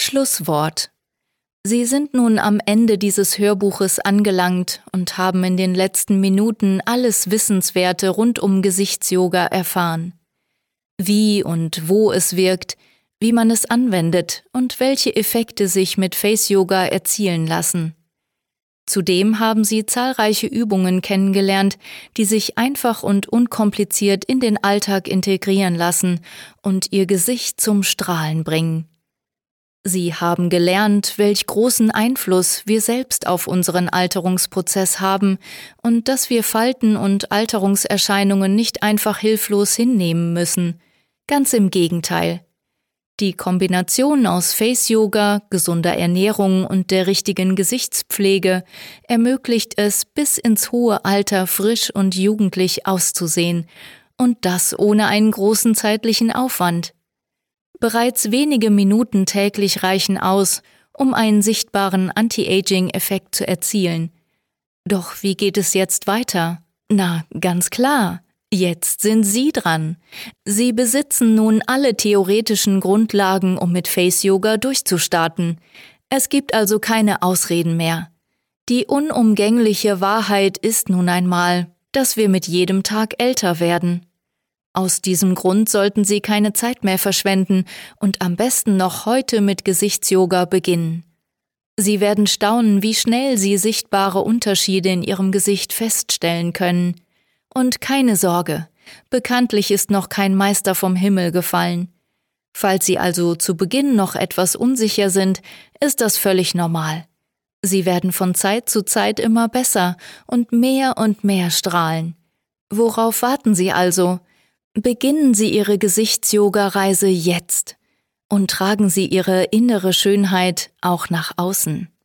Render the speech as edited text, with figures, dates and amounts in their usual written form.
Schlusswort. Sie sind nun am Ende dieses Hörbuches angelangt und haben in den letzten Minuten alles Wissenswerte rund um Gesichtsyoga erfahren. Wie und wo es wirkt, wie man es anwendet und welche Effekte sich mit Face Yoga erzielen lassen. Zudem haben Sie zahlreiche Übungen kennengelernt, die sich einfach und unkompliziert in den Alltag integrieren lassen und Ihr Gesicht zum Strahlen bringen. Sie haben gelernt, welch großen Einfluss wir selbst auf unseren Alterungsprozess haben und dass wir Falten und Alterungserscheinungen nicht einfach hilflos hinnehmen müssen. Ganz im Gegenteil. Die Kombination aus Face-Yoga, gesunder Ernährung und der richtigen Gesichtspflege ermöglicht es, bis ins hohe Alter frisch und jugendlich auszusehen, und das ohne einen großen zeitlichen Aufwand. Bereits wenige Minuten täglich reichen aus, um einen sichtbaren Anti-Aging-Effekt zu erzielen. Doch wie geht es jetzt weiter? Na, ganz klar. Jetzt sind Sie dran. Sie besitzen nun alle theoretischen Grundlagen, um mit Face Yoga durchzustarten. Es gibt also keine Ausreden mehr. Die unumgängliche Wahrheit ist nun einmal, dass wir mit jedem Tag älter werden. Aus diesem Grund sollten Sie keine Zeit mehr verschwenden und am besten noch heute mit Gesichtsyoga beginnen. Sie werden staunen, wie schnell Sie sichtbare Unterschiede in Ihrem Gesicht feststellen können. Und keine Sorge, bekanntlich ist noch kein Meister vom Himmel gefallen. Falls Sie also zu Beginn noch etwas unsicher sind, ist das völlig normal. Sie werden von Zeit zu Zeit immer besser und mehr strahlen. Worauf warten Sie also? Beginnen Sie Ihre Gesichtsyoga-Reise jetzt und tragen Sie Ihre innere Schönheit auch nach außen.